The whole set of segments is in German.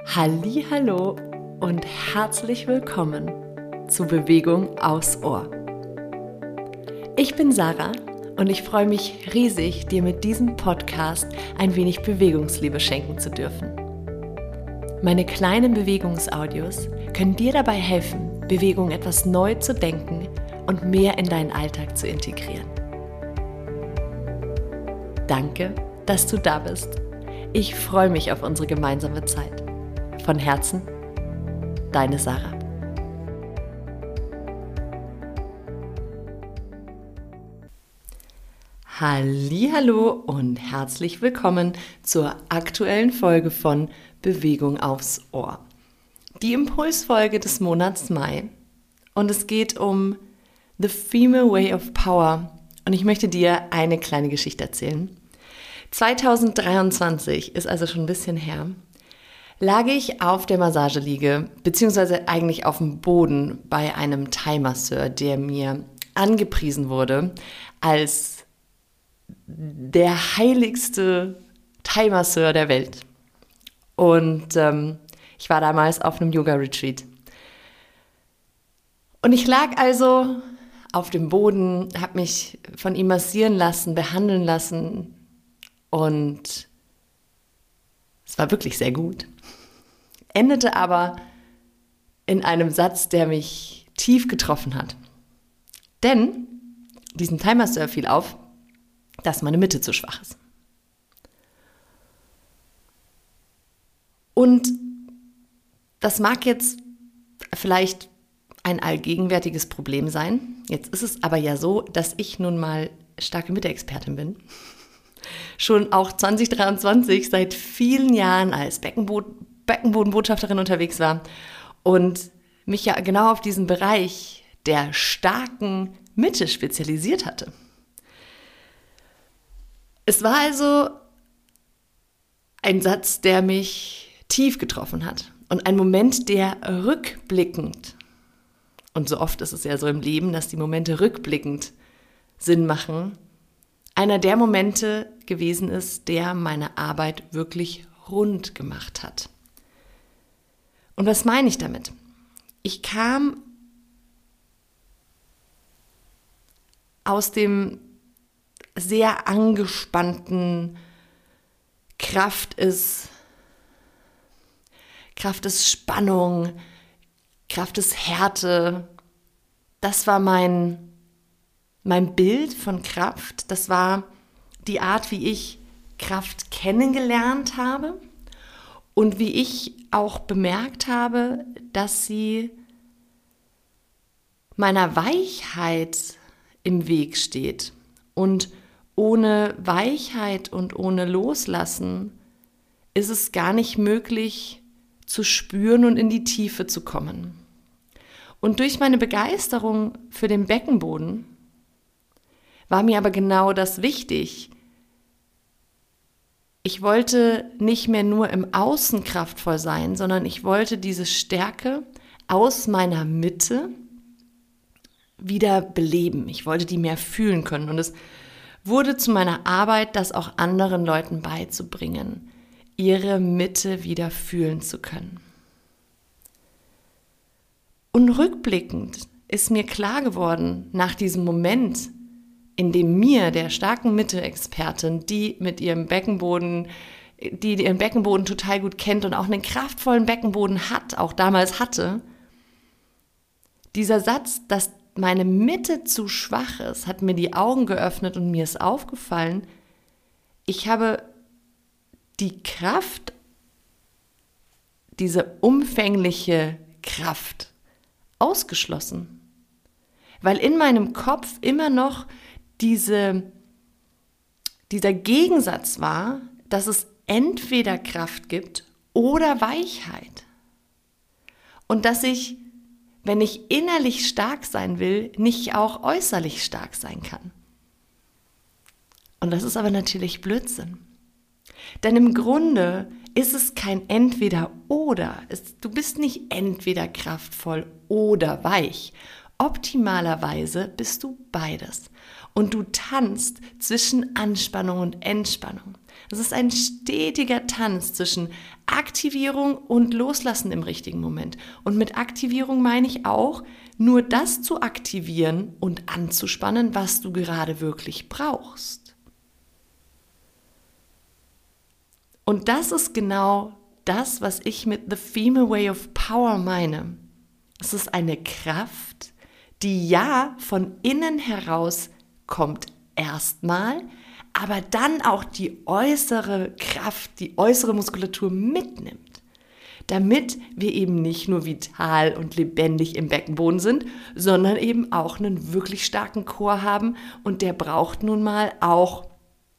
Hallihallo und herzlich willkommen zu Bewegung aufs Ohr. Ich bin Sarah und ich freue mich riesig, dir mit diesem Podcast ein wenig Bewegungsliebe schenken zu dürfen. Meine kleinen Bewegungsaudios können dir dabei helfen, Bewegung etwas neu zu denken und mehr in deinen Alltag zu integrieren. Danke, dass du da bist. Ich freue mich auf unsere gemeinsame Zeit. Von Herzen, deine Sarah. Hallihallo und herzlich willkommen zur aktuellen Folge von Bewegung aufs Ohr. Die Impulsfolge des Monats Mai und es geht um The Female Way of Power und ich möchte dir eine kleine Geschichte erzählen. 2023 ist also schon ein bisschen her. Lag ich auf der Massageliege, beziehungsweise eigentlich auf dem Boden bei einem Thai-Masseur, der mir angepriesen wurde als der heiligste Thai-Masseur der Welt. Und ich war damals auf einem Yoga-Retreat. Und ich lag also auf dem Boden, habe mich von ihm massieren lassen, behandeln lassen und es war wirklich sehr gut. Endete aber in einem Satz, der mich tief getroffen hat. Denn diesem Thai-Masseur fiel auf, dass meine Mitte zu schwach ist. Und das mag jetzt vielleicht ein allgegenwärtiges Problem sein. Jetzt ist es aber ja so, dass ich nun mal starke Mitte-Expertin bin. Schon auch 2023 seit vielen Jahren als Beckenbodenbotschafterin unterwegs war und mich ja genau auf diesen Bereich der starken Mitte spezialisiert hatte. Es war also ein Satz, der mich tief getroffen hat und ein Moment, der rückblickend, und so oft ist es ja so im Leben, dass die Momente rückblickend Sinn machen, einer der Momente gewesen ist, der meine Arbeit wirklich rund gemacht hat. Und was meine ich damit? Ich kam aus dem sehr angespannten Kraft ist Spannung, Kraft ist Härte. Das war mein Bild von Kraft. Das war die Art, wie ich Kraft kennengelernt habe und wie ich auch bemerkt habe, dass sie meiner Weichheit im Weg steht. Und ohne Weichheit und ohne Loslassen ist es gar nicht möglich zu spüren und in die Tiefe zu kommen. Und durch meine Begeisterung für den Beckenboden war mir aber genau das wichtig. Ich wollte nicht mehr nur im Außen kraftvoll sein, sondern ich wollte diese Stärke aus meiner Mitte wieder beleben. Ich wollte die mehr fühlen können. Und es wurde zu meiner Arbeit, das auch anderen Leuten beizubringen, ihre Mitte wieder fühlen zu können. Und rückblickend ist mir klar geworden, nach diesem Moment, in dem mir, der starken Mitte-Expertin, die ihren Beckenboden total gut kennt und auch einen kraftvollen Beckenboden hat, auch damals hatte, dieser Satz, dass meine Mitte zu schwach ist, hat mir die Augen geöffnet und mir ist aufgefallen, ich habe die Kraft, diese umfängliche Kraft ausgeschlossen, weil in meinem Kopf immer noch dieser Gegensatz war, dass es entweder Kraft gibt oder Weichheit. Und dass ich, wenn ich innerlich stark sein will, nicht auch äußerlich stark sein kann. Und das ist aber natürlich Blödsinn. Denn im Grunde ist es kein Entweder-Oder. Du bist nicht entweder kraftvoll oder weich. Optimalerweise bist du beides. Und du tanzt zwischen Anspannung und Entspannung. Es ist ein stetiger Tanz zwischen Aktivierung und Loslassen im richtigen Moment. Und mit Aktivierung meine ich auch, nur das zu aktivieren und anzuspannen, was du gerade wirklich brauchst. Und das ist genau das, was ich mit The Female Way of Power meine. Es ist eine Kraft, die ja von innen heraus kommt erstmal, aber dann auch die äußere Kraft, die äußere Muskulatur mitnimmt, damit wir eben nicht nur vital und lebendig im Beckenboden sind, sondern eben auch einen wirklich starken Core haben und der braucht nun mal auch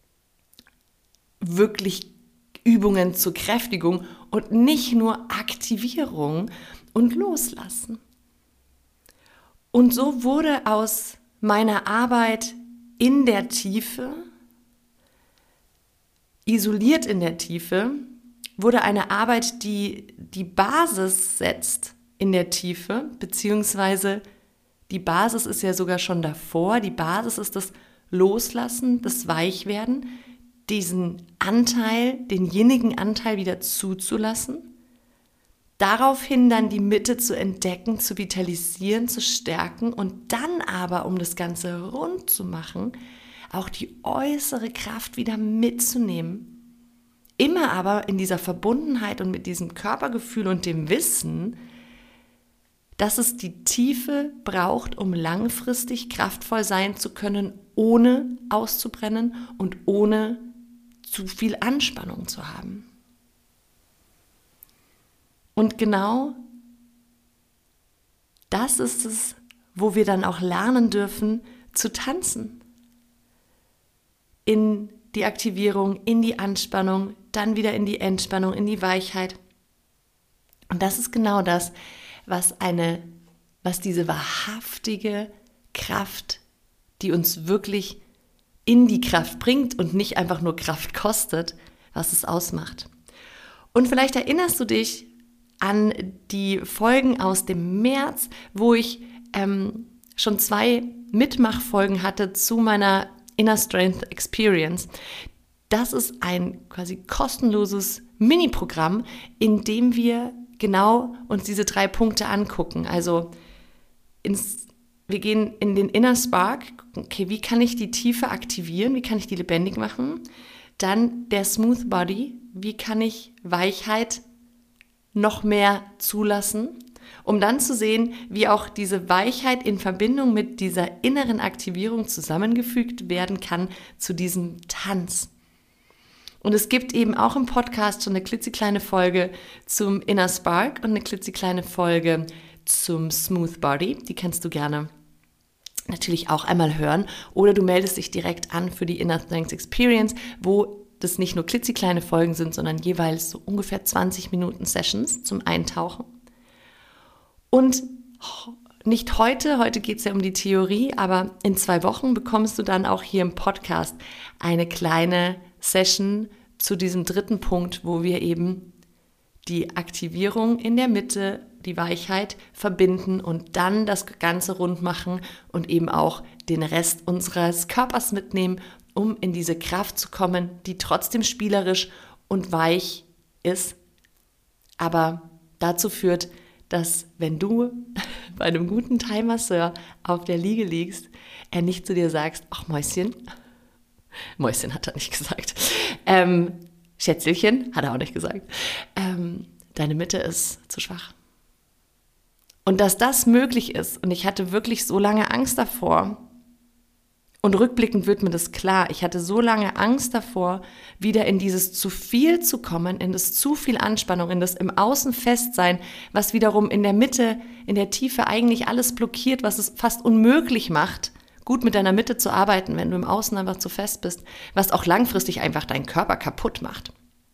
wirklich Übungen zur Kräftigung und nicht nur Aktivierung und Loslassen. Und so wurde aus meiner Arbeit in der Tiefe, isoliert in der Tiefe, wurde eine Arbeit, die die Basis setzt in der Tiefe, beziehungsweise die Basis ist ja sogar schon davor, die Basis ist das Loslassen, das Weichwerden, diesen Anteil, denjenigen Anteil wieder zuzulassen, daraufhin dann die Mitte zu entdecken, zu vitalisieren, zu stärken und dann aber, um das Ganze rund zu machen, auch die äußere Kraft wieder mitzunehmen. Immer aber in dieser Verbundenheit und mit diesem Körpergefühl und dem Wissen, dass es die Tiefe braucht, um langfristig kraftvoll sein zu können, ohne auszubrennen und ohne zu viel Anspannung zu haben. Und genau das ist es, wo wir dann auch lernen dürfen, zu tanzen. In die Aktivierung, in die Anspannung, dann wieder in die Entspannung, in die Weichheit. Und das ist genau das, was diese wahrhaftige Kraft, die uns wirklich in die Kraft bringt und nicht einfach nur Kraft kostet, was es ausmacht. Und vielleicht erinnerst du dich an die Folgen aus dem März, wo ich schon 2 Mitmachfolgen hatte zu meiner Inner Strength Experience. Das ist ein quasi kostenloses Mini-Programm, in dem wir genau uns diese 3 Punkte angucken. Also wir gehen in den Inner Spark, okay, wie kann ich die Tiefe aktivieren, wie kann ich die lebendig machen? Dann der Smooth Body, wie kann ich Weichheit noch mehr zulassen, um dann zu sehen, wie auch diese Weichheit in Verbindung mit dieser inneren Aktivierung zusammengefügt werden kann zu diesem Tanz. Und es gibt eben auch im Podcast schon eine klitzekleine Folge zum Inner Spark und eine klitzekleine Folge zum Smooth Body. Die kannst du gerne natürlich auch einmal hören. Oder du meldest dich direkt an für die Inner Strength Experience, wo das nicht nur klitzekleine Folgen sind, sondern jeweils so ungefähr 20 Minuten Sessions zum Eintauchen. Und nicht heute geht es ja um die Theorie, aber in 2 Wochen bekommst du dann auch hier im Podcast eine kleine Session zu diesem 3. Punkt, wo wir eben die Aktivierung in der Mitte, die Weichheit verbinden und dann das Ganze rund machen und eben auch den Rest unseres Körpers mitnehmen, um in diese Kraft zu kommen, die trotzdem spielerisch und weich ist, aber dazu führt, dass wenn du bei einem guten Thai-Masseur auf der Liege liegst, er nicht zu dir sagt, ach Mäuschen hat er nicht gesagt, Schätzelchen hat er auch nicht gesagt, deine Mitte ist zu schwach. Und dass das möglich ist, und ich hatte wirklich so lange Angst davor, und rückblickend wird mir das klar, ich hatte so lange Angst davor, wieder in dieses zu viel zu kommen, in das zu viel Anspannung, in das im Außen Festsein, was wiederum in der Mitte, in der Tiefe eigentlich alles blockiert, was es fast unmöglich macht, gut mit deiner Mitte zu arbeiten, wenn du im Außen einfach zu fest bist, was auch langfristig einfach deinen Körper kaputt macht.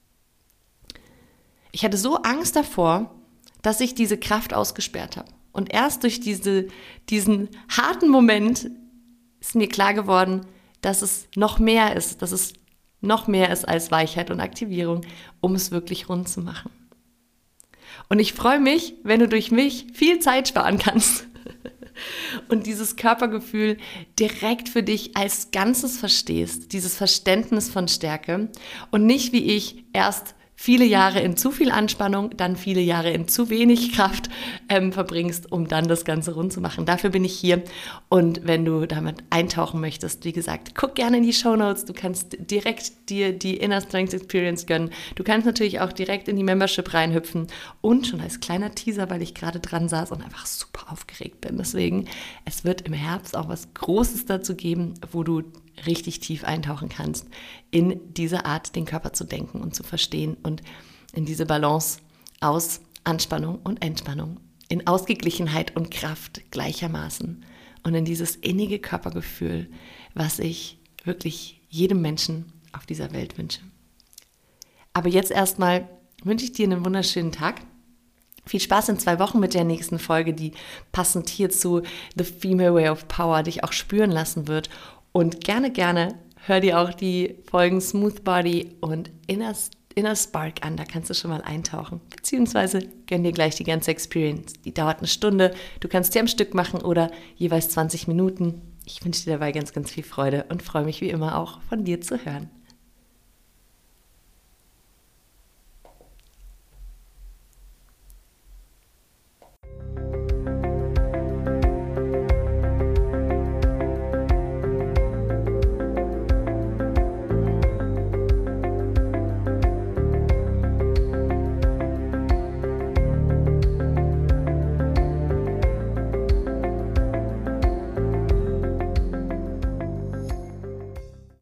Ich hatte so Angst davor, dass ich diese Kraft ausgesperrt habe. Und erst durch diesen harten Moment ist mir klar geworden, dass es noch mehr ist, als Weichheit und Aktivierung, um es wirklich rund zu machen. Und ich freue mich, wenn du durch mich viel Zeit sparen kannst und dieses Körpergefühl direkt für dich als Ganzes verstehst, dieses Verständnis von Stärke und nicht wie ich erst viele Jahre in zu viel Anspannung, dann viele Jahre in zu wenig Kraft verbringst, um dann das Ganze rund zu machen. Dafür bin ich hier. Und wenn du damit eintauchen möchtest, wie gesagt, guck gerne in die Shownotes. Du kannst direkt dir die Inner Strength Experience gönnen. Du kannst natürlich auch direkt in die Membership reinhüpfen. Und schon als kleiner Teaser, weil ich gerade dran saß und einfach super aufgeregt bin. Deswegen, es wird im Herbst auch was Großes dazu geben, wo du richtig tief eintauchen kannst in diese Art, den Körper zu denken und zu verstehen und in diese Balance aus Anspannung und Entspannung, in Ausgeglichenheit und Kraft gleichermaßen und in dieses innige Körpergefühl, was ich wirklich jedem Menschen auf dieser Welt wünsche. Aber jetzt erstmal wünsche ich dir einen wunderschönen Tag. Viel Spaß in 2 Wochen mit der nächsten Folge, die passend hierzu The Female Way of Power dich auch spüren lassen wird. Und gerne hör dir auch die Folgen Smooth Body und Inner Spark an. Da kannst du schon mal eintauchen. Beziehungsweise gönn dir gleich die ganze Experience. Die dauert 1 Stunde. Du kannst dir am Stück machen oder jeweils 20 Minuten. Ich wünsche dir dabei ganz, ganz viel Freude und freue mich wie immer auch von dir zu hören.